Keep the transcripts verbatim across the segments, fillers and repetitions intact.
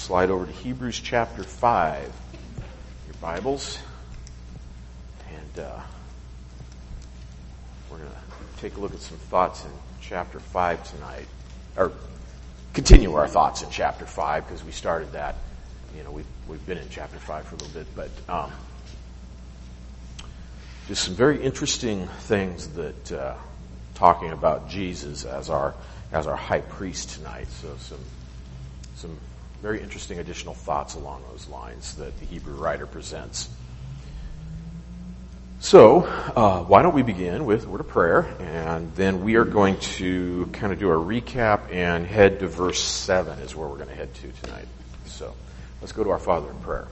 slide over to Hebrews chapter five, your Bibles, and uh, we're going to take a look at some thoughts in chapter five tonight, or continue our thoughts in chapter five because we started that. You know, we've, we've been in chapter five for a little bit, but um, just some very interesting things that uh, talking about Jesus as our as our high priest tonight. So some some very interesting additional thoughts along those lines that the Hebrew writer presents. So uh, why don't we begin with a word of prayer, and then we are going to kind of do a recap and head to verse seven is where we're going to head to tonight. So let's go to our Father in prayer.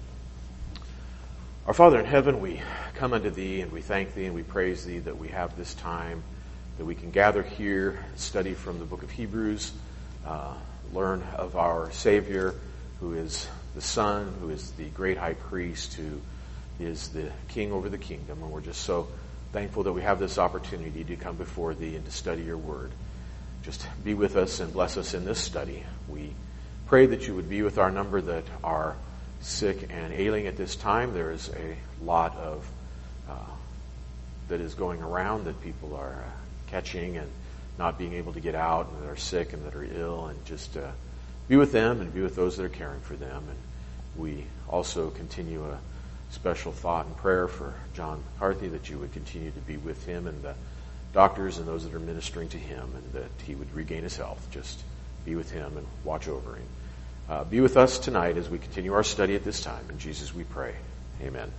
Our Father in heaven, we come unto Thee and we thank Thee and we praise Thee that we have this time, that we can gather here, study from the book of Hebrews, uh, learn of our Savior, who is the Son, who is the great high priest, who is the King over the kingdom. And we're just so thankful that we have this opportunity to come before Thee and to study Your Word. Just be with us and bless us in this study. We pray that You would be with our number that are sick and ailing at this time. There is a lot of uh, that is going around that people are uh, catching and not being able to get out, and that are sick and that are ill, and just uh, be with them and be with those that are caring for them. And we also continue a special thought and prayer for John McCarthy, that You would continue to be with him and the doctors and those that are ministering to him, and that he would regain his health. Just be with him and watch over him. Uh, be with us tonight as we continue our study at this time. In Jesus we pray. Amen.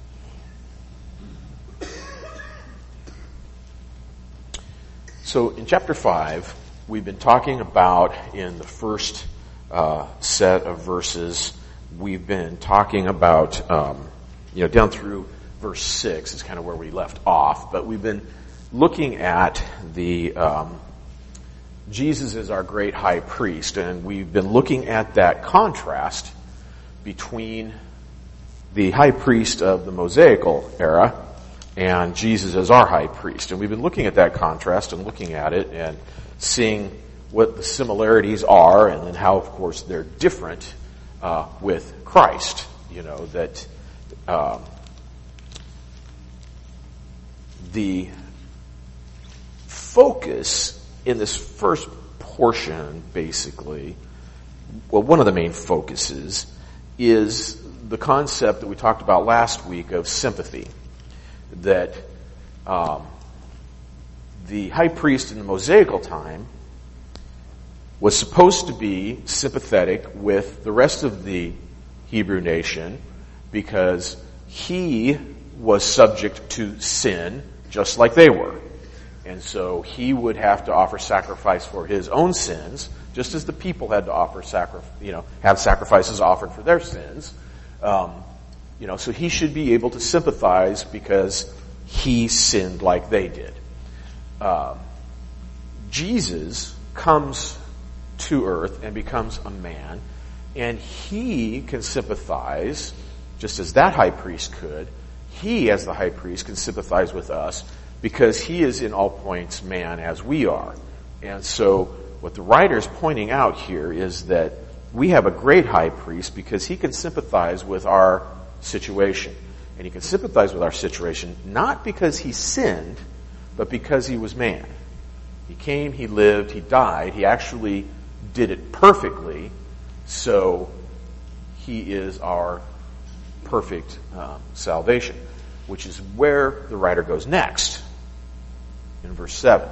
So in chapter five, we've been talking about, in the first uh, set of verses, we've been talking about, um, you know, down through verse six is kind of where we left off, but we've been looking at the um, Jesus is our great high priest, and we've been looking at that contrast between the high priest of the Mosaical era and Jesus as our high priest. And we've been looking at that contrast and looking at it and seeing what the similarities are, and then how, of course, they're different uh, with Christ. You know, that um, the focus in this first portion, basically, well, one of the main focuses is the concept that we talked about last week of sympathy. That um, the high priest in the Mosaical time was supposed to be sympathetic with the rest of the Hebrew nation because he was subject to sin just like they were. And so he would have to offer sacrifice for his own sins, just as the people had to offer sacri- you know, have sacrifices offered for their sins. Um, you know, so he should be able to sympathize because he sinned like they did. Um, Jesus comes to earth and becomes a man, and he can sympathize just as that high priest could. He, as the high priest, can sympathize with us because he is in all points man as we are. And so what the writer is pointing out here is that we have a great high priest because he can sympathize with our situation. And he can sympathize with our situation not because he sinned, but because he was man. He came, he lived, he died. He actually did it perfectly. So he is our perfect um, salvation, which is where the writer goes next in verse seven.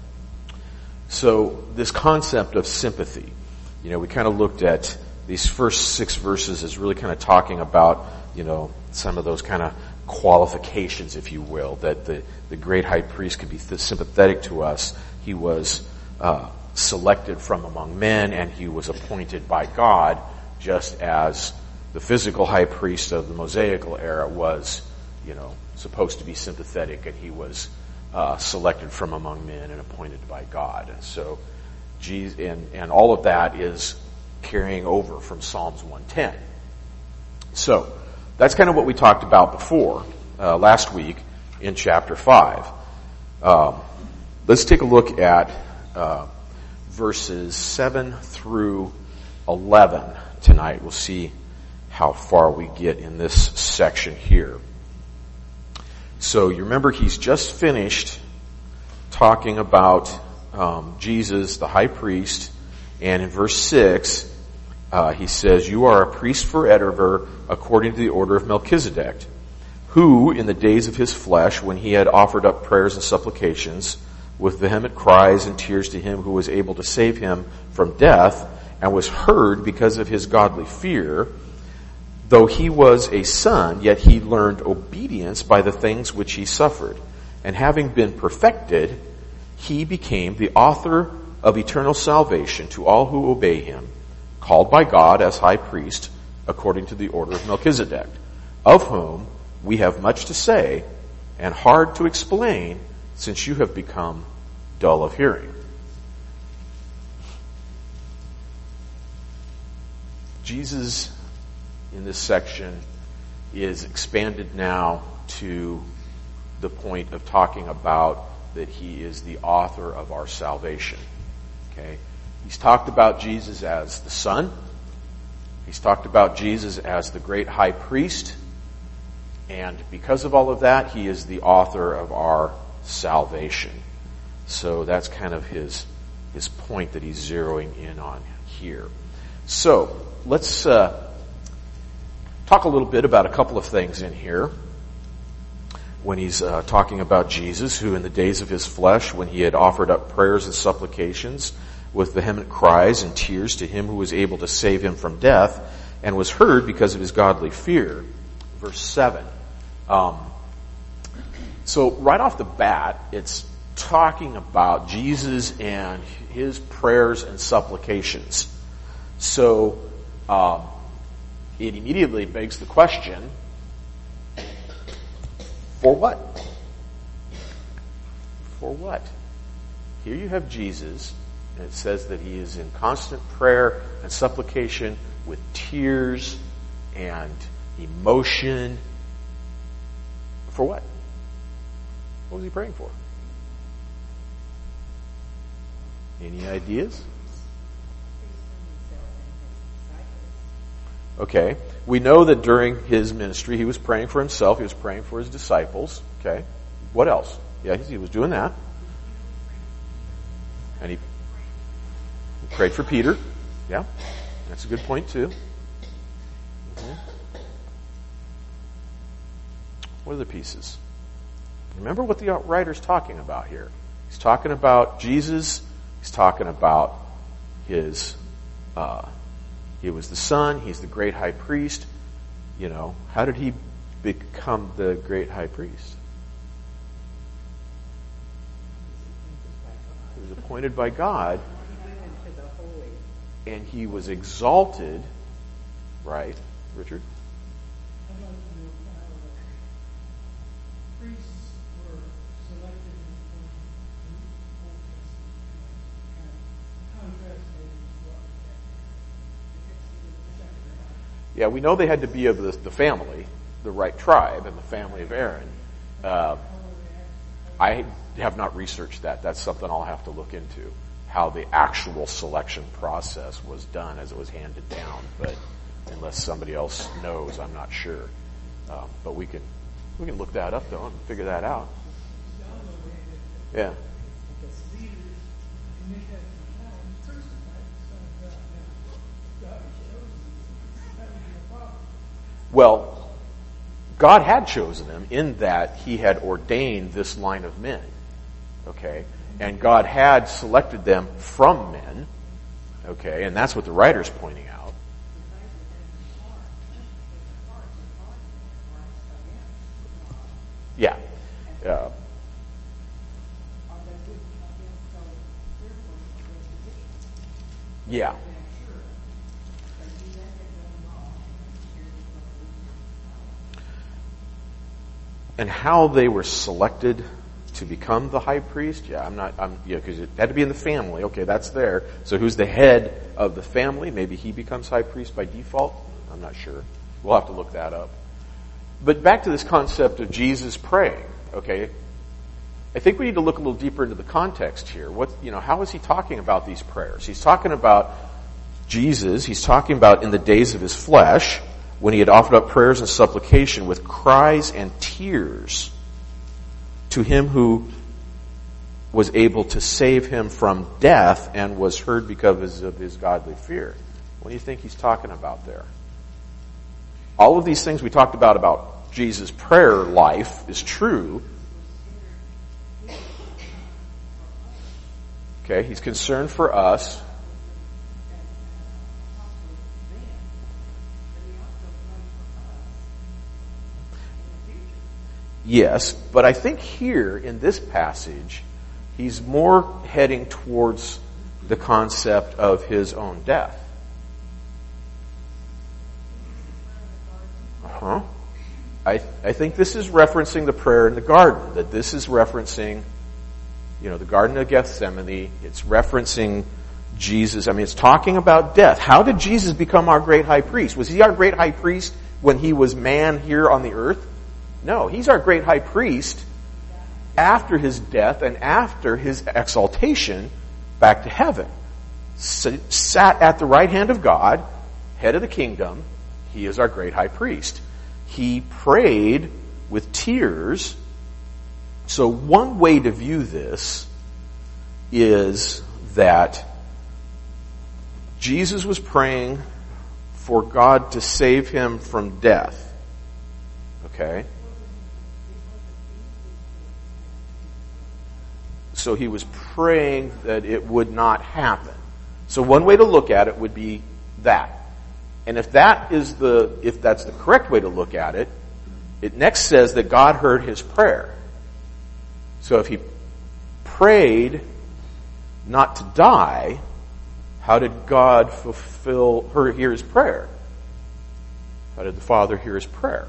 So this concept of sympathy, you know, we kind of looked at these first six verses as really kind of talking about, you know, some of those kind of qualifications, if you will, that the, the great high priest could be th- sympathetic to us. He was uh, selected from among men, and he was appointed by God, just as the physical high priest of the Mosaical era was, you know, supposed to be sympathetic, and he was uh, selected from among men and appointed by God. And so, Jesus, and, and all of that is carrying over from Psalms one ten. So, that's kind of what we talked about before, uh, last week in chapter five. Um, let's take a look at uh, verses seven through eleven tonight. We'll see how far we get in this section here. So you remember he's just finished talking about um, Jesus, the high priest, and in verse six, uh, he says, "You are a priest forever according to the order of Melchizedek, who in the days of his flesh, when he had offered up prayers and supplications with vehement cries and tears to him who was able to save him from death, and was heard because of his godly fear, though he was a son, yet he learned obedience by the things which he suffered. And having been perfected, he became the author of eternal salvation to all who obey him, called by God as high priest according to the order of Melchizedek, of whom we have much to say and hard to explain, since you have become dull of hearing." Jesus, in this section, is expanded now to the point of talking about that he is the author of our salvation. Okay? He's talked about Jesus as the Son. He's talked about Jesus as the great high priest. And because of all of that, he is the author of our salvation. So that's kind of his, his point that he's zeroing in on here. So, let's uh, talk a little bit about a couple of things in here. When he's uh, talking about Jesus, who in the days of his flesh, when he had offered up prayers and supplications with vehement cries and tears to him who was able to save him from death, and was heard because of his godly fear. Verse seven. Um, so right off the bat, it's talking about Jesus and his prayers and supplications. So um, it immediately begs the question, for what? For what? Here you have Jesus, and it says that he is in constant prayer and supplication with tears and emotion. For what? What was he praying for? Any ideas? Okay. We know that during his ministry, he was praying for himself. He was praying for his disciples. Okay. What else? Yeah, he was doing that. And he prayed for Peter. Yeah. That's a good point, too. Mm-hmm. What are the pieces? Remember what the writer's talking about here. He's talking about Jesus. He's talking about his... Uh, He was the Son. He's the great high priest. You know, how did he become the great high priest? He was appointed by God. And he was exalted. Right, Richard? Yeah, we know they had to be of the, the family, the right tribe, and the family of Aaron. Uh, I have not researched that. That's something I'll have to look into, how the actual selection process was done as it was handed down. But unless somebody else knows, I'm not sure. Um, but we can we can look that up, though, and figure that out. Yeah. Well, God had chosen them in that he had ordained this line of men. Okay? And God had selected them from men. Okay? And that's what the writer's pointing out. Yeah. Uh, yeah. And how they were selected to become the high priest, yeah, I'm not, I'm, yeah, because it had to be in the family. Okay, that's there. So who's the head of the family? Maybe he becomes high priest by default. I'm not sure. We'll have to look that up. But back to this concept of Jesus praying. Okay, I think we need to look a little deeper into the context here. What, you know, how is he talking about these prayers? He's talking about Jesus, he's talking about in the days of his flesh, when he had offered up prayers and supplication with cries and tears to him who was able to save him from death and was heard because of his godly fear. What do you think he's talking about there? All of these things we talked about about Jesus' prayer life is true. Okay, he's concerned for us. Yes, but I think here in this passage, he's more heading towards the concept of his own death. Uh-huh. I, I think this is referencing the prayer in the garden, that this is referencing, you know, the Garden of Gethsemane. It's referencing Jesus. I mean, it's talking about death. How did Jesus become our great high priest? Was he our great high priest when he was man here on the earth? No, he's our great high priest after his death and after his exaltation back to heaven. Sat at the right hand of God, head of the kingdom. He is our great high priest. He prayed with tears. So one way to view this is that Jesus was praying for God to save him from death. Okay? So he was praying that it would not happen. So one way to look at it would be that. And if that is the, if that's the correct way to look at it, it next says that God heard his prayer. So if he prayed not to die, how did God fulfill, or hear his prayer? How did the Father hear his prayer?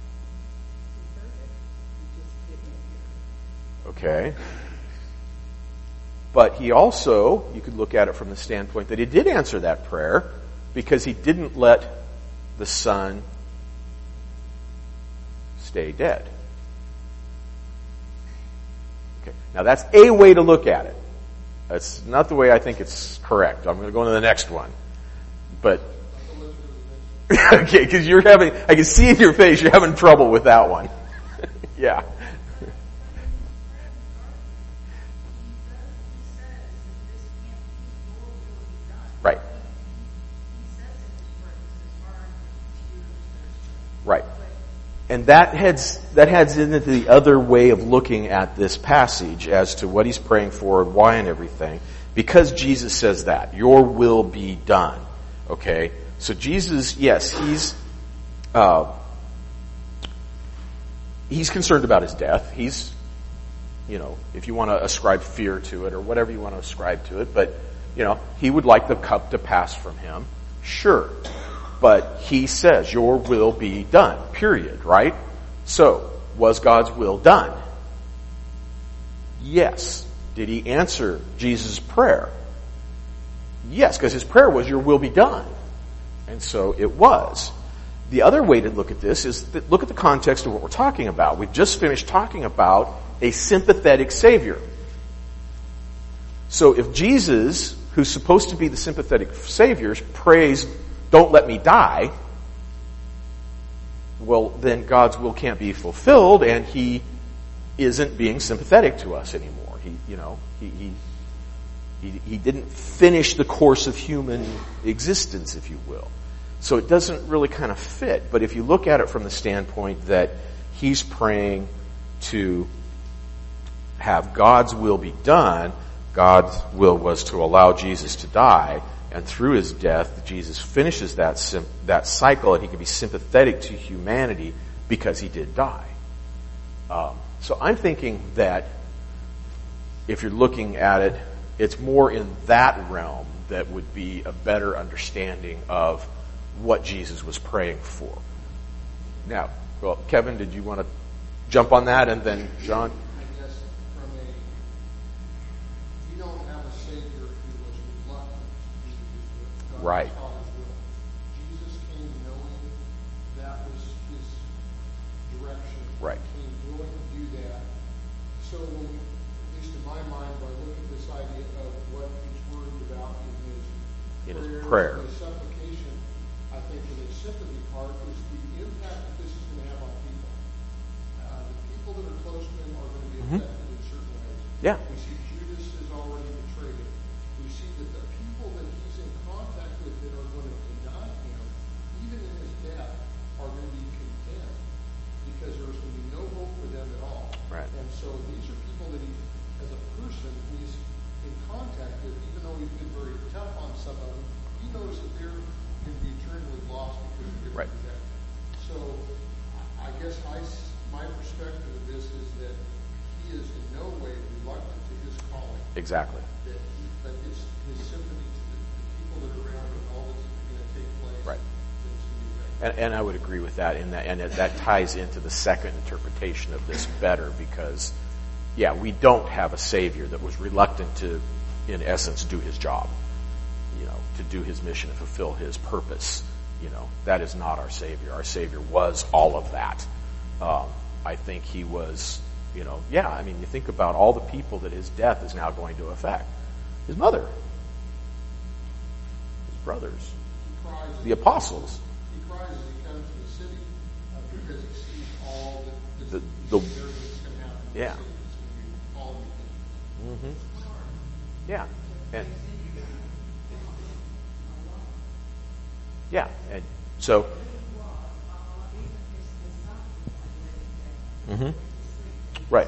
Okay. But he also, you could look at it from the standpoint that he did answer that prayer because he didn't let the Son stay dead. Okay. Now that's a way to look at it. That's not the way I think it's correct. I'm going to go on to the next one. But, okay, because you're having, I can see in your face you're having trouble with that one. Yeah. Right. Right. And that heads, that heads into the other way of looking at this passage as to what he's praying for and why and everything. Because Jesus says that, your will be done. Okay? So Jesus, yes, he's, uh, he's concerned about his death. He's, you know, if you want to ascribe fear to it or whatever you want to ascribe to it, but you know, he would like the cup to pass from him. Sure. But he says, your will be done. Period. Right? So, was God's will done? Yes. Did he answer Jesus' prayer? Yes, because his prayer was, your will be done. And so it was. The other way to look at this is that look at the context of what we're talking about. We've just finished talking about a sympathetic Savior. So if Jesus, who's supposed to be the sympathetic Savior, prays, don't let me die, well, then God's will can't be fulfilled, and he isn't being sympathetic to us anymore. He, you know, he, he, he, he didn't finish the course of human existence, if you will. So it doesn't really kind of fit. But if you look at it from the standpoint that he's praying to have God's will be done, God's will was to allow Jesus to die, and through his death, Jesus finishes that sim- that cycle, and he can be sympathetic to humanity because he did die. Um, so I'm thinking that if you're looking at it, it's more in that realm that would be a better understanding of what Jesus was praying for. Now, well, Kevin, did you want to jump on that, and then John? Right. Jesus came knowing that was his direction. Right. He came willing to do that. So, when we, at least in my mind, when I look at this idea of what he's worried about in his in his prayer, prayer. the supplication, I think, in the sympathy part is the impact that this is going to have on people. Uh, the people that are close to him are going to be Mhm. affected in certain ways. Yeah. We see Judas has already betrayed him. We see that the people that he's in contact with that are going to deny him, even in his death, are going to be condemned because there's going to be no hope for them at all. Right. And so these are people that he, as a person, he's in contact with, even though he's been very tough on some of them, he knows that they're going to be eternally lost because of their Right. death. So I guess I, my perspective of this is that he is in no way reluctant to his calling. Exactly. That he, but his, his sympathy to the, the people that are around and all that's going to take place. Right. Is to be affected. And, and I would agree with that, and that, and that ties into the second interpretation of this better because, yeah, we don't have a Savior that was reluctant to, in essence, do his job, you know, to do his mission and fulfill his purpose. You know, that is not our Savior. Our Savior was all of that. Um, I think he was, you know, yeah, I mean, you think about all the people that his death is now going to affect. His mother, his brothers, He cries as the he- apostles. He cries as he comes to the city uh, because he sees all that The- the, the- everything that's going to happen. in the Yeah. city. It's going to be all of the things. Mm-hmm. Yeah. And, yeah. And so, hmm right.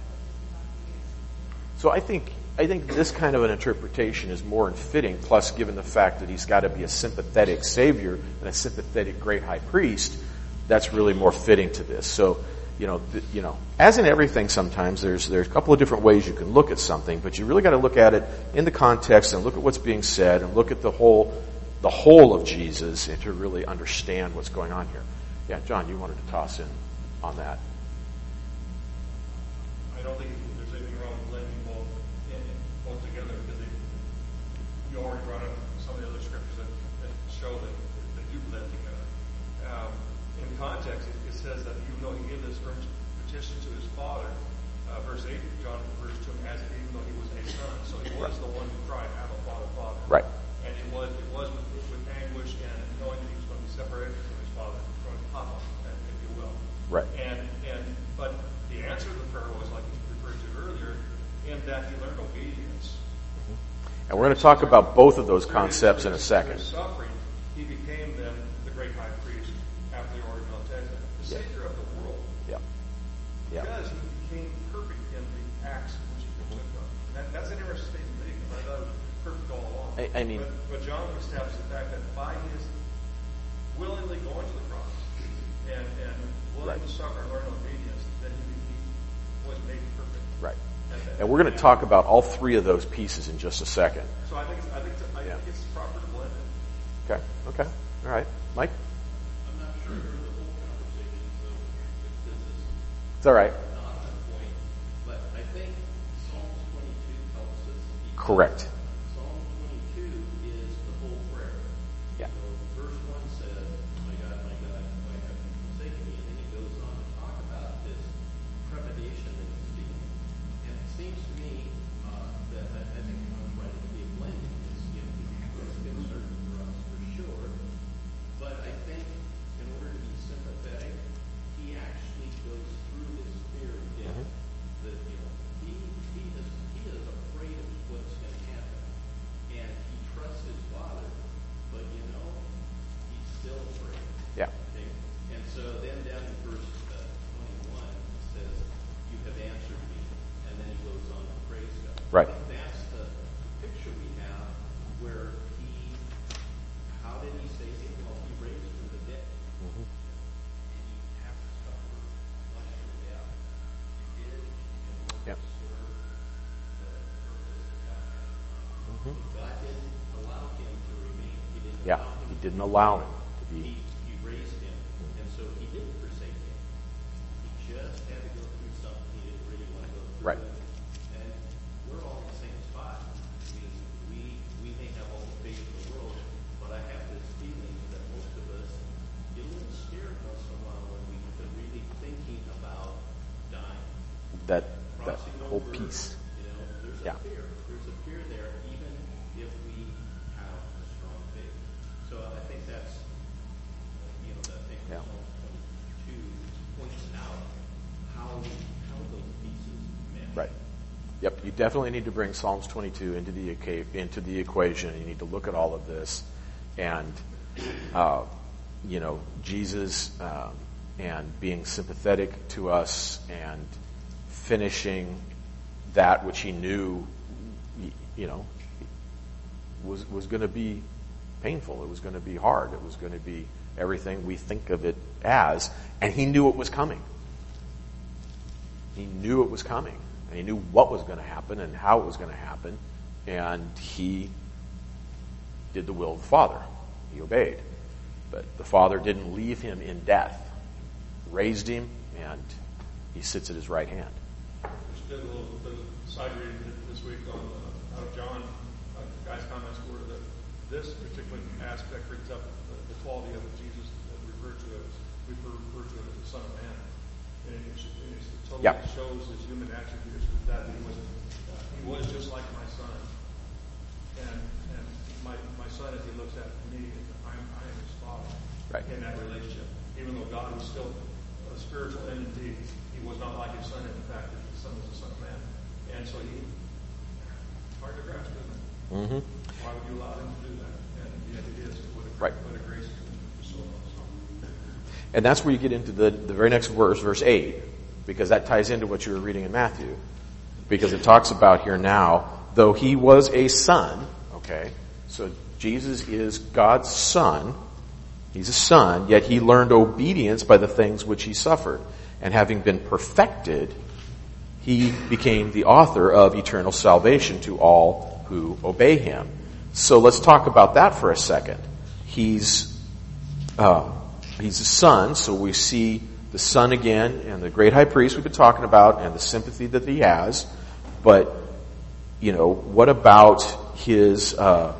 So I think, I think this kind of an interpretation is more fitting, plus given the fact that he's got to be a sympathetic Savior and a sympathetic great high priest, that's really more fitting to this. So, you know, th- you know, as in everything sometimes, there's, there's a couple of different ways you can look at something, but you really got to look at it in the context and look at what's being said and look at the whole, the whole of Jesus and to really understand what's going on here. Yeah, John, you wanted to toss in on that. I don't think there's anything wrong with blending both, in, both together because they, you already brought up some of the other scriptures that, that show that they do blend together. Um, in context, it, it says that even though he gave this earnest petition to his father, uh, verse eight, John refers to him as even though he was a son. So he was the one who cried, "Abba, Father, Father." Right. And it was it was with, with anguish and knowing that he was going to be separated from his father, from Papa, if you will. Right. And and but the answer to the prayer was like you referred to earlier, in that he learned obedience. And we're going to talk about both of those concepts in a second. Through his suffering, he became then the great high priest after the order of Melchizedek, the Yeah. Savior of the world, Yeah. Yeah. because he became perfect in the acts which he took on. And that, that's an interesting statement to make, because I thought it was perfect all along. I, I mean, But, but John established the fact that by his willingly going to the cross and, and willing Right. to suffer and learn obedience, that he, he was made perfect. right. And, And we're going to talk about all three of those pieces in just a second. So I think I think I Yeah. think it's proper to blend it. Okay. Okay. All right. Mike? I'm not sure I heard the whole conversation, so if this is It's all right. not on point, but I think Psalm twenty-two helps us. because Correct. Psalm twenty-two is the whole prayer. Yeah. So verse one says, "My God, my God, why have you forsaken me?" And then he goes on to talk about this trepidation that he's feeling. And it seems to me uh, that I, I think I'm right to be a blending is, you know, it's concern for us for sure. But I think in order to be sympathetic, he actually goes through this fear of death. Mhm. That you know, he he is he is afraid of what's going to happen, and he trusts his father, but you know, he's still afraid. Yeah. Okay? And so then down in verse uh, twenty-one, it says, "You have answered me," and then he goes on to praise God. Right. I think that's the picture we have where he, how did he save him? Well, he raised from the dead. Mhm. And you have to suffer much for death. You did in order Yep. to serve the purpose that God had. Mhm. God didn't allow him to remain. He didn't Yeah. allow him He to didn't be allow born. him to He, be. he raised him, and so he didn't forsake him. He just had to go through something he didn't really want to go through. Right. And we're all in the same spot. I mean, we we may have all the faith in the world, but I have this feeling that most of us get a little scared once in a while when we are really thinking about dying. That, that Crossing whole over, piece. You know, there's Yeah. a fear. There's a fear there, even if we have a strong You definitely need to bring Psalms twenty-two into the into the equation. You need to look at all of this, and uh, you know, Jesus um, and being sympathetic to us and finishing that which he knew, you know, was was going to be painful. It was going to be hard. It was going to be everything we think of it as, and he knew it was coming. He knew it was coming, and he knew what was going to happen and how it was going to happen, and he did the will of the Father. He obeyed. But the Father didn't leave him in death. He raised him, and he sits at his right hand. Just did a little bit of side reading this week on uh, out of John. Uh, the guy's comments were that this particular aspect brings up the, the quality of Jesus that we refer to as we refer to as the Son of Man, and it, it totally yeah. shows his human attributes that he was uh, he was just like my son, and and my my son as he looks at me, I'm I am his father. Right. In that relationship, even though God was still a spiritual entity, he was not like his son in the fact that his son was the Son of Man, and so he hard to grasp, isn't it? Mm-hmm. Why would you allow him to do that? And yet it is. What a, right. what a grace to so so. And that's where you get into the, the very next verse, verse eight, because that ties into what you were reading in Matthew. Because it talks about here now, though he was a son, okay, so Jesus is God's son, he's a son, yet he learned obedience by the things which he suffered. And having been perfected, he became the author of eternal salvation to all who obey him. So let's talk about that for a second. He's, uh, he's a son, so we see the son again and the great high priest we've been talking about and the sympathy that he has. But, you know, what about his, uh,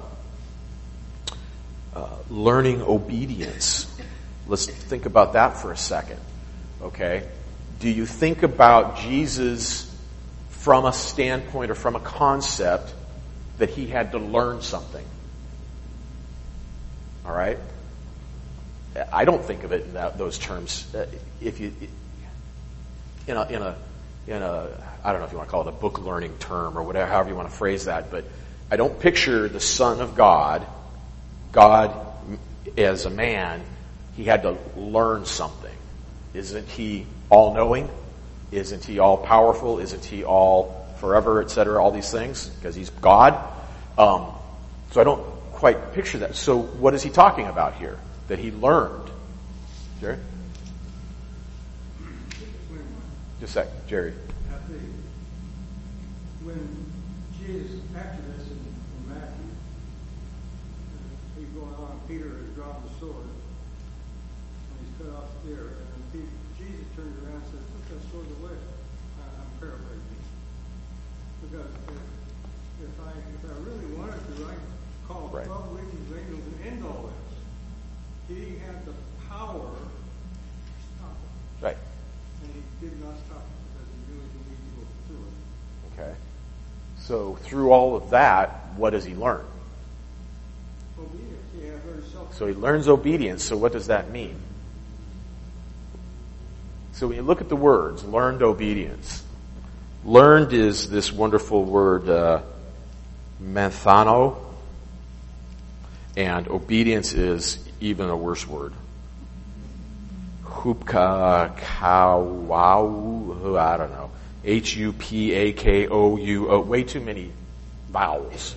uh, learning obedience? Let's think about that for a second. Okay? Do you think about Jesus from a standpoint or from a concept that he had to learn something? All right? I don't think of it in that, those terms. Uh, if you, in a, in a, in a, I don't know if you want to call it a book learning term or whatever, however you want to phrase that, but I don't picture the Son of God, God as a man, he had to learn something. Isn't he all-knowing? Isn't he all-powerful? Isn't he all forever, et cetera, all these things? Because he's God. Um, so I don't quite picture that. So what is he talking about here? That he learned. Jerry? Just a sec, Jerry. At the, when Jesus, after this in, in Matthew, uh, he's going on, Peter has dropped the sword, and he's cut off the ear, and Peter, Jesus turns around and says, put that sword away. I, I'm paraphrasing. Because if, if I if I really wanted to, I could call right. twelve legions of angels and end all this. He had the power to stop it. Right. And he did not stop it because he knew he needed to go through it. Okay. So through all of that, what does he learn? Obedience. He had very self. So he learns obedience. So what does that mean? So when you look at the words, learned obedience. Learned is this wonderful word, uh, menthano. And obedience is even a worse word. Hupka kawau, I don't know. H U P A K O U O. Way too many vowels.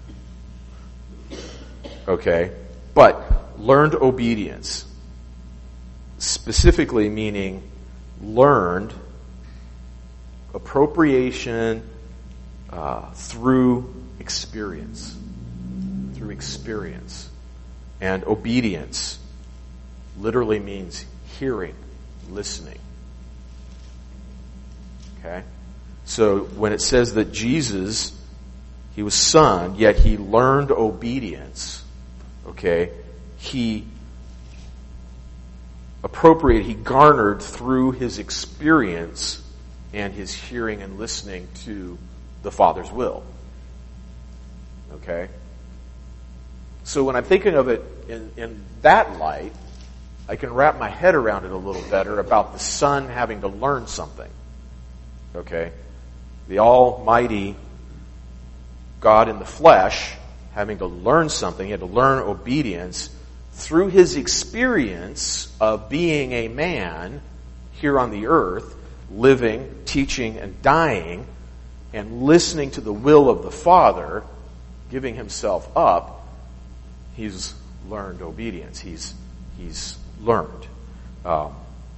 Okay? But learned obedience. Specifically meaning learned appropriation uh, through experience. Through experience. And obedience literally means hearing, listening. Okay? So when it says that Jesus, he was son, yet he learned obedience, okay, he appropriated, he garnered through his experience and his hearing and listening to the Father's will. Okay? So when I'm thinking of it in, in that light, I can wrap my head around it a little better about the son having to learn something. Okay? the Almighty God in the flesh, having to learn something, he had to learn obedience through his experience of being a man here on the earth, living, teaching, and dying, and listening to the will of the Father, giving himself up. He's learned obedience. He's he's learned. Um,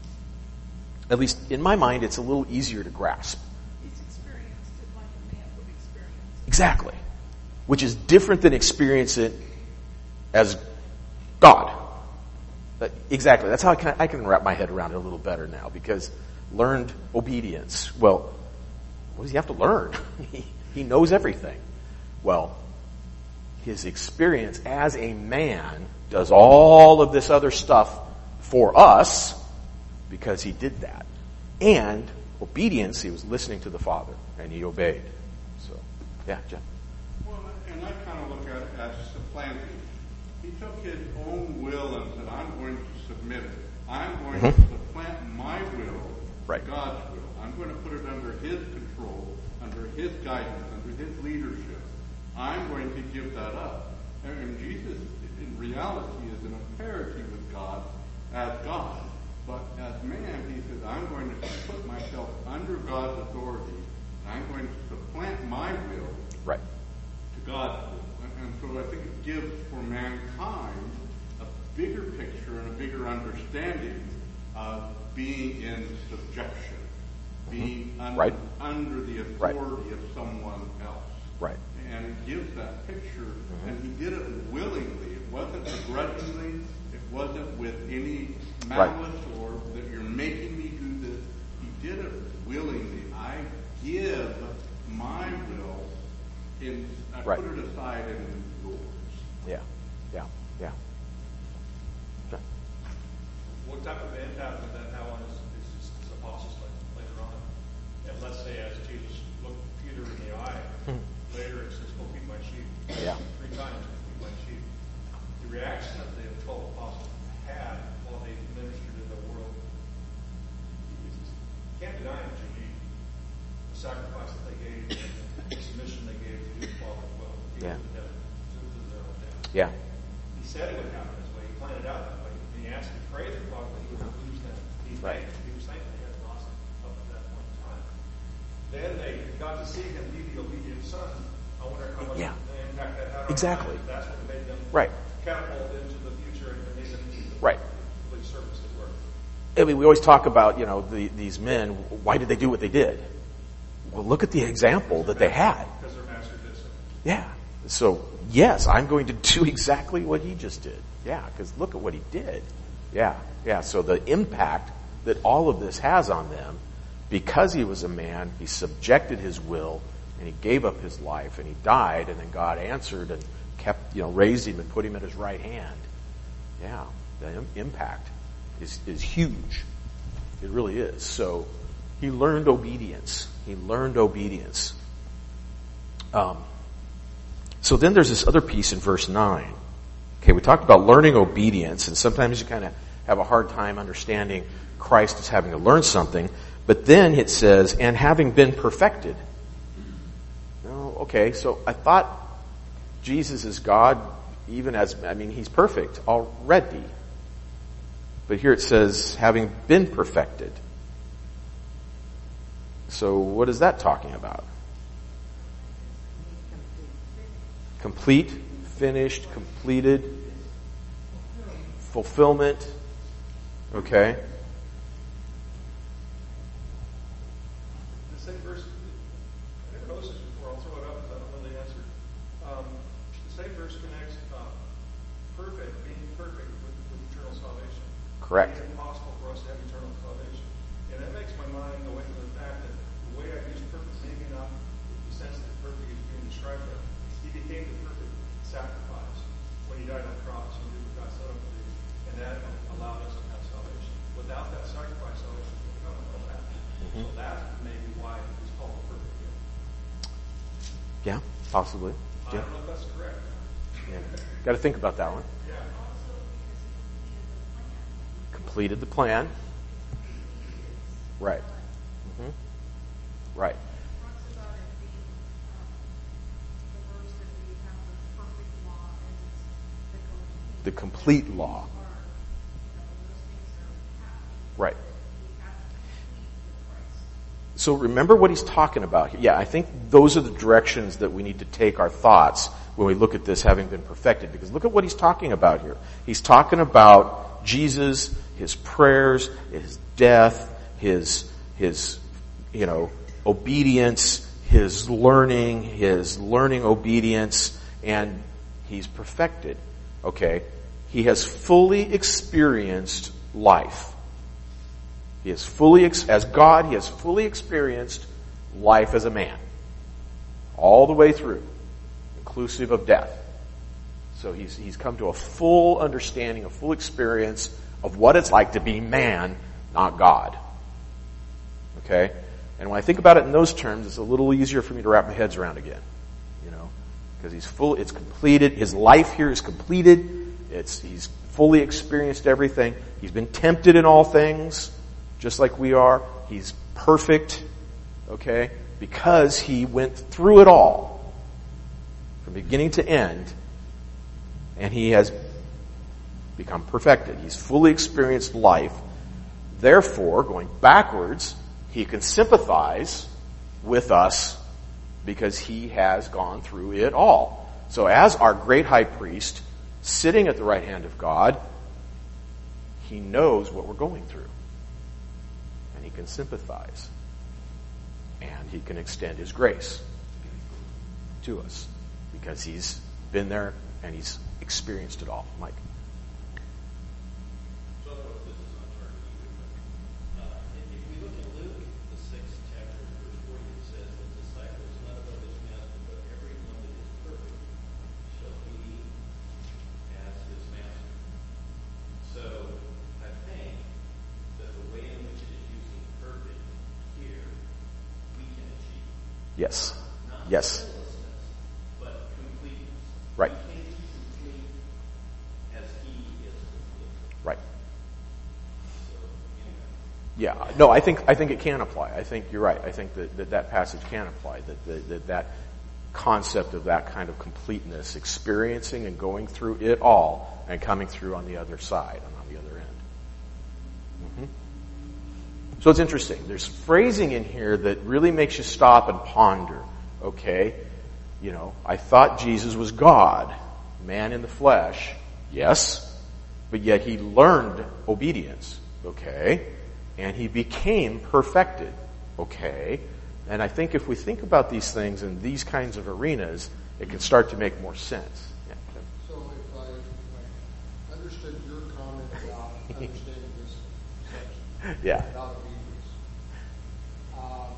at least in my mind, it's a little easier to grasp. He's experienced it like a man would experience. Exactly. Which is different than experience it as God. But exactly. That's how I can, I can wrap my head around it a little better now, because learned obedience. Well, what does he have to learn? he, he knows everything. Well, his experience as a man does all of this other stuff for us because he did that. And obedience, he was listening to the Father and he obeyed. So, yeah, Jeff. Well, and I kind of look at it as supplanting. He took his own will and said, I'm going to submit it. I'm going Mm-hmm. to supplant my will Right. to God's will. I'm going to put it under his control, under his guidance, under his leadership. I'm going to give that up. And, and Jesus, in reality, is in a parity with God as God. But as man, he says, I'm going to put myself under God's authority. And I'm going to supplant my will Right. to God's will. And, and so I think it gives for mankind a bigger picture and a bigger understanding of being in subjection, being un- Right. under the Right. authority of someone else. Right. And it gives that picture, and he did it willingly. It wasn't begrudgingly. It wasn't with any malice or that you're making me do this. He did it willingly. I give my will, in, I Right. put it aside and it's yours. Yeah. Yeah. Yeah. Okay. What type of impact would that have on his, his, his apostles like, later on? And let's say as Jesus looked Peter in the eye, later it says, go feed my sheep. Yeah. Three times, go feed my sheep. The reaction that the twelve apostles had while they ministered in the world, you can't deny it, Jimmy. The sacrifice that they gave, the submission they gave to do the Father's will. Yeah. To to their own death. Yeah. He said it would happen this way. He planned it out that way. And he asked to pray for God, but he would lose them. He Right. thanked, he was thankful he had lost them up at that point in time. Then they got to see him be the obedient son. I wonder how much Yeah. the impact that had on Exactly. them. That's what made them Right. catapult into the future and made them Right. complete service at work. I mean, we always talk about, you know, the, these men, why did they do what they did? Well, look at the example that they had. Because their master did so. Yeah. So, yes, I'm going to do exactly what he just did. Yeah, because look at what he did. Yeah, yeah. So the impact that all of this has on them, because he was a man, he subjected his will, and he gave up his life, and he died, and then God answered and kept, you know, raised him and put him at his right hand. Yeah, the im- impact is, is huge. It really is. So he learned obedience. He learned obedience. Um, so then there's this other piece in verse nine. Okay, we talked about learning obedience, and sometimes you kind of have a hard time understanding Christ as having to learn something. But then it says, and having been perfected. Oh, okay, so I thought Jesus is God, even as, I mean, he's perfect already. But here it says, having been perfected. So what is that talking about? Complete, finished, completed, fulfillment. Okay. The same verse, I never noticed this before, I'll throw it up because I don't know the answer. Um, the same verse connects uh, perfect, being perfect with, with eternal salvation. Correct. It's impossible for us to have eternal salvation. And that makes my mind go into the fact that the way I use perfect, maybe not the sense that perfect is being described there. He became the perfect sacrifice when he died on the cross and did what God set up to do. And that allowed us to have salvation. Without that sacrifice, salvation would come and come back. So that may be why it's called the perfect gift. Yeah, possibly. I Yeah. don't know if that's correct. Yeah. Got to think about that one. Yeah. Completed the plan. Right. hmm Right. Talks the complete law. Right. So remember what he's talking about here. Yeah, I think those are the directions that we need to take our thoughts when we look at this having been perfected. Because look at what he's talking about here. He's talking about Jesus, his prayers, his death, his, his, you know, obedience, his learning, his learning obedience, and he's perfected. Okay? He has fully experienced life. He has fully, as God, he has fully experienced life as a man. All the way through, inclusive of death. So he's, he's come to a full understanding, a full experience of what it's like to be man, not God. Okay? And when I think about it in those terms, it's a little easier for me to wrap my head around again. You know? Because he's full, it's completed. His life here is completed. It's, he's fully experienced everything. He's been tempted in all things, just like we are. He's perfect, okay? Because he went through it all, from beginning to end, and he has become perfected. He's fully experienced life. Therefore, going backwards, he can sympathize with us because he has gone through it all. So as our great high priest, sitting at the right hand of God, he knows what we're going through. And he can sympathize. And he can extend his grace to us because he's been there and he's experienced it all. Mike. So I don't know if this is on chart either, but uh, if, if we look at Luke, the sixth chapter, verse forty, it says, "The disciples not above his master, but every one that is perfect shall be as his master." So I think that the way in which it is using perfect here, we can achieve. Yes. Not Yes. sinlessness, but completeness. Right. We can be complete as he is complete. Right. So, anyway. Yeah. No, I think, I think it can apply. I think you're right. I think that that, that passage can apply. That, that, that that concept of that kind of completeness, experiencing and going through it all and coming through on the other side and on the other end. Mm-hmm. So it's interesting. There's phrasing in here that really makes you stop and ponder. Okay, you know, I thought Jesus was God, man in the flesh. Yes, but yet he learned obedience. Okay, and he became perfected. Okay, and I think if we think about these things in these kinds of arenas, it can start to make more sense. Yeah. So if I, if I understood your comment about understanding this section, Yeah. about obedience, um,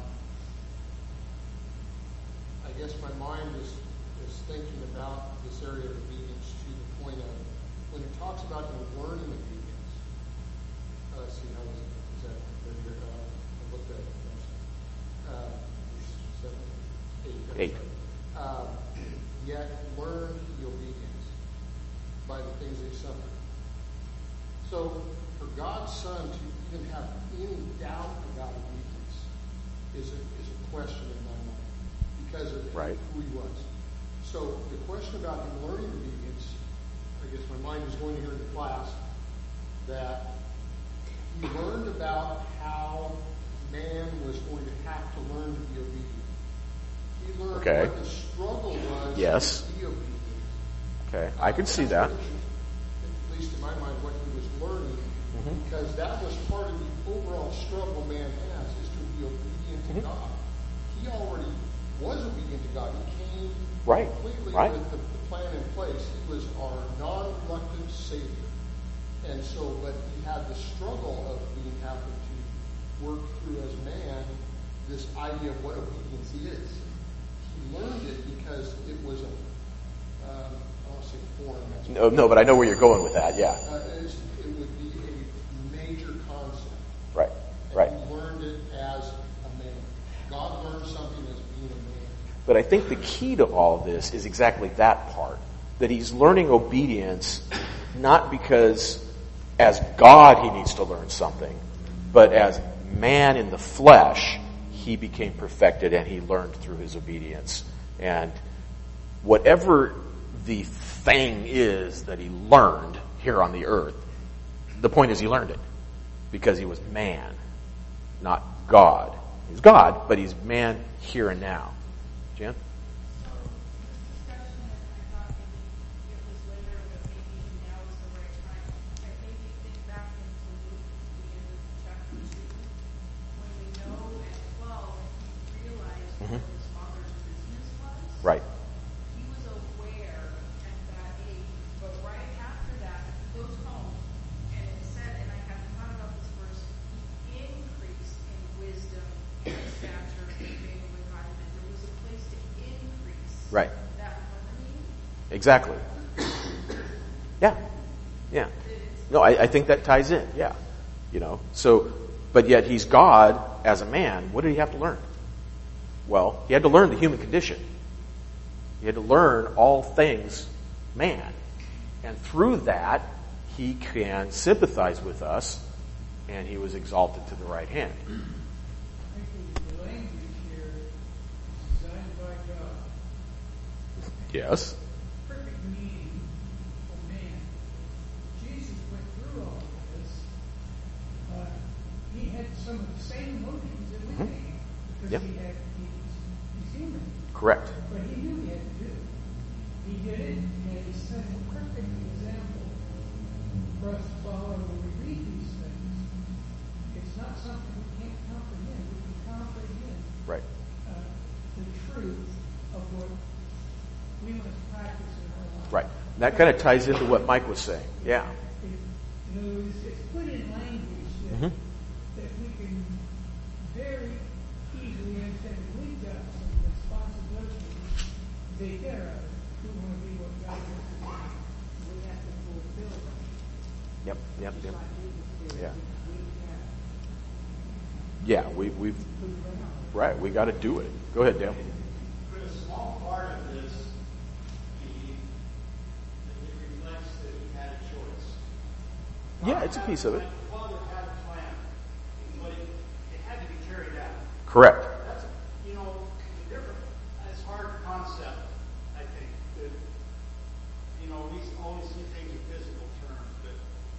I guess my mind is, is thinking about this area of obedience to the point of when it talks about the learning obedience. Uh, let's see, how is, is that? There, uh, I looked at it. Uh, seven, eight. Eight. Uh, yet learn the obedience by the things they suffered. So for God's Son to even have any doubt about obedience is a, is a question in my mind because of Right. who he was. So the question about him learning obedience, I guess my mind is going here in the class, that he learned about how man was going to have to learn to be obedient. He learned Okay. what the struggle was Yes. to be obedient. Okay, I can see that. At least in my mind, what he was learning, Mhm. because that was part of the overall struggle man has, is to be obedient to Mhm. God. He already was obedient to God. He came Right, completely right. with the, the plan in place. He was our non-reluctant Savior. And so, but he had the struggle of being having to work through as man this idea of what obedience is. He learned it because it was a, um, I don't want to say foreign. That's No, no, but I know where you're going with that. Yeah. uh, it's, it would be a major concept. Right. And Right. he learned it as a man. God learned something as being a man. But I think the key to all of this is exactly that part. That he's learning obedience not because as God he needs to learn something, but as man in the flesh, he became perfected and he learned through his obedience. And whatever the thing is that he learned here on the earth. The point is he learned it because he was man, not God. He's God, but he's man here and now. Jan? Mm-hmm. Right. He was aware at that age, but right after that, he goes home, and it said, and I have thought about this verse, he increased in wisdom, in stature, in favor with God, and there was a place to increase. Right. That harmony. Exactly. Yeah. Yeah. No, I, I think that ties in. Yeah. You know, so, but yet he's God as a man. What did he have to learn? Well, he had to learn the human condition. He had to learn all things man. And through that, he can sympathize with us, and he was exalted to the right hand. I think the language here is designed by God. Yes. Perfect meaning for man. Jesus went through all of this. Uh, he had some of the same emotions that we Mm-hmm. had because Yep. he had he's human. Correct. But he knew he had to do it. He did it, and he set a perfect example for us to follow when we read these things. It's not something we can't comprehend. We can comprehend Right. uh, the truth of what we must practice in our lives. Right. And that kind of ties into what Mike was saying. Yeah. It, you know, it's, it's put in language that, Mm-hmm. that we can very easily understand. We've got some responsibility to take care of it. We want to be what God wants us to be. We have to fulfill them. Yep. Yep. Just Yep. like Jesus did. Yeah. We have Yeah. We we've to prove it out. right. We got to do it. Go ahead, Dale. For a small part of this, he, it reflects that he had a choice. Yeah, it's a piece of it. The Father had a plan, but it, it had to be carried out. Correct. That's, you know, different. It's a hard concept, I think. That, you know, we only see things in physical terms, but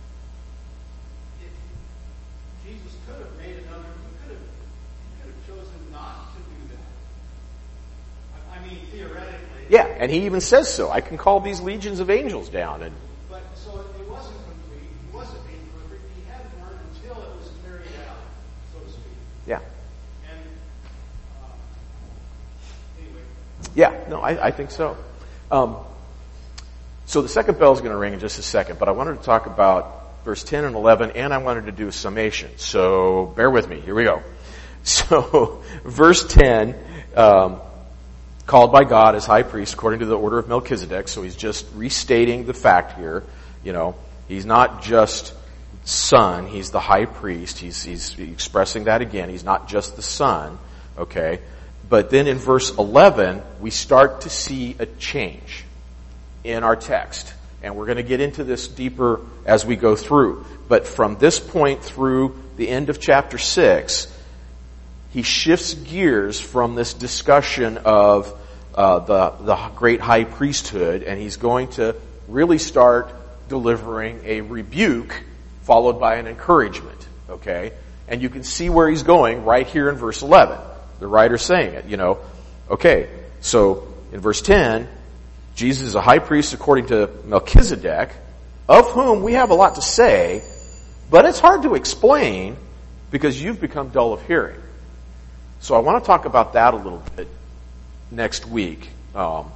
if Jesus could have made another, he could have, he could have chosen not to do that. I, I mean, theoretically. Yeah, and he even says so. I can call these legions of angels down, and But so it wasn't complete. He wasn't being perfect. He hadn't learned until it was carried out, so to speak. yeah, And uh, anyway. yeah. No, I, I think so. Um, so the second bell is going to ring in just a second, but I wanted to talk about verse ten and eleven, and I wanted to do a summation. So bear with me. Here we go. So verse ten. Um, Called by God as high priest according to the order of Melchizedek. So he's just restating the fact here. You know, he's not just son. He's the high priest. He's, he's expressing that again. He's not just the son. Okay. But then in verse eleven, we start to see a change in our text. And we're going to get into this deeper as we go through. But from this point through the end of chapter six, he shifts gears from this discussion of uh, the the great high priesthood, and he's going to really start delivering a rebuke followed by an encouragement. Okay, and you can see where he's going right here in verse eleven. The writer's saying it. You know, okay. So in verse ten, Jesus is a high priest according to Melchizedek, of whom we have a lot to say, but it's hard to explain because you've become dull of hearing. So I want to talk about that a little bit next week. Um,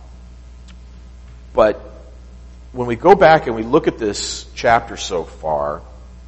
but when we go back and we look at this chapter so far,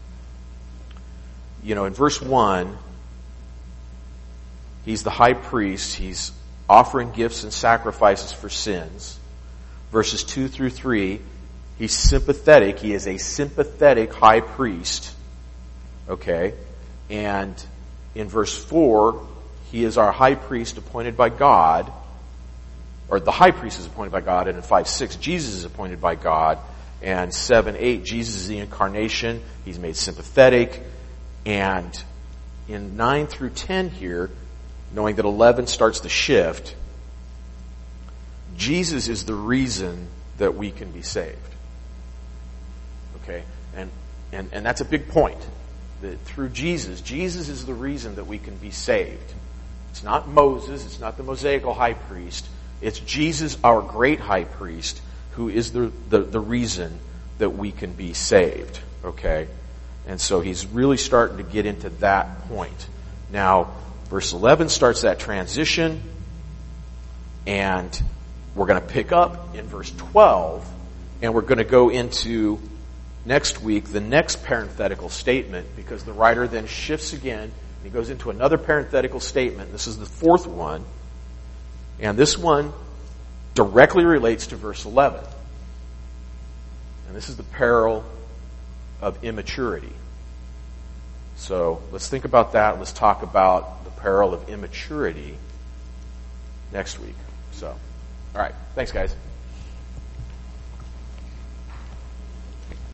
you know, in verse one, he's the high priest. He's offering gifts and sacrifices for sins. Verses two through three, he's sympathetic. He is a sympathetic high priest. Okay? And in verse four, he is our high priest appointed by God, or the high priest is appointed by God, and in five six, Jesus is appointed by God, and seven eight, Jesus is the incarnation, he's made sympathetic, and in nine through ten here, knowing that eleven starts the shift, Jesus is the reason that we can be saved. Okay? And, and, and that's a big point. That through Jesus, Jesus is the reason that we can be saved. It's not Moses, it's not the Mosaical high priest. It's Jesus, our great high priest, who is the, the, the reason that we can be saved. Okay? And so he's really starting to get into that point. Now, verse eleven starts that transition, and we're going to pick up in verse twelve, and we're going to go into next week the next parenthetical statement, because the writer then shifts again, and he goes into another parenthetical statement. This is the fourth one, and this one directly relates to verse eleven. And this is the peril of immaturity. So let's think about that. Let's talk about the peril of immaturity next week. So, all right. Thanks, guys.